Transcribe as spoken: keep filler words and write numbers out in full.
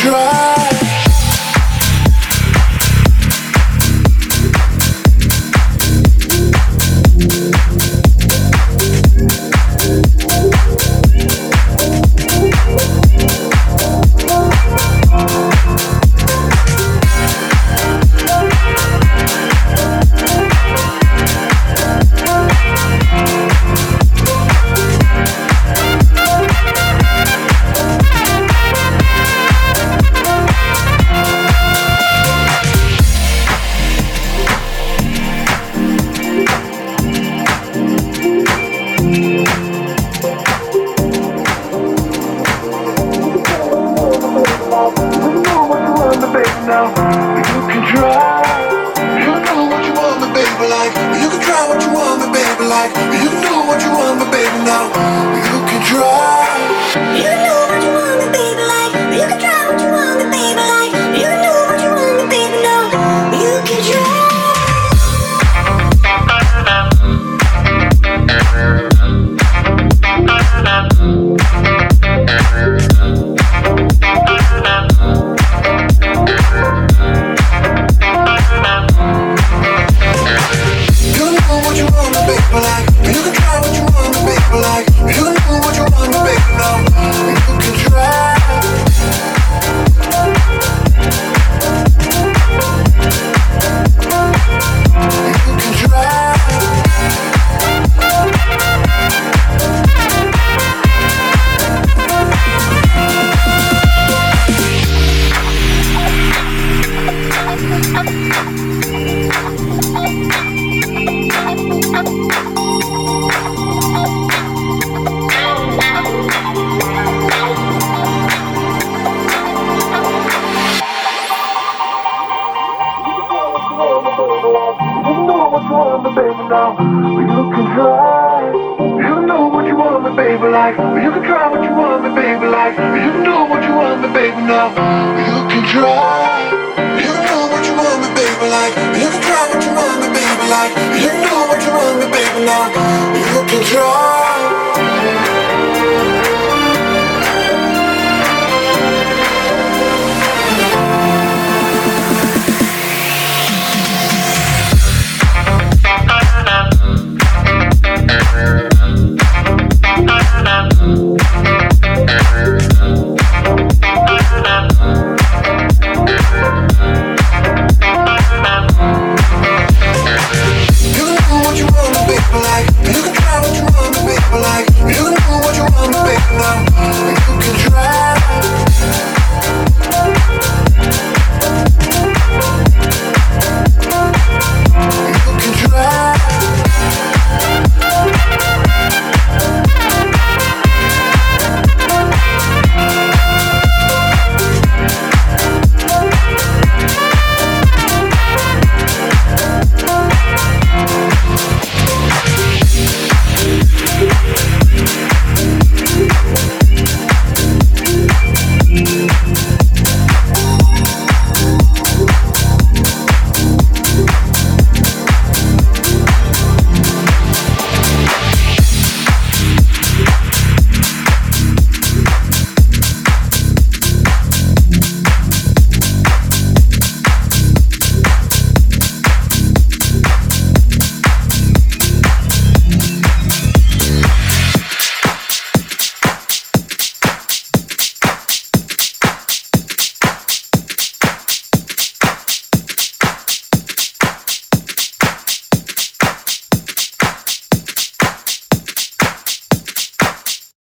like. You can try what you want, but baby, like. You can do what you want, but baby, now. You can try. You can do what you want, but baby, like. You can try what you want, but baby, like. You can do what you want, but baby, now. You can try.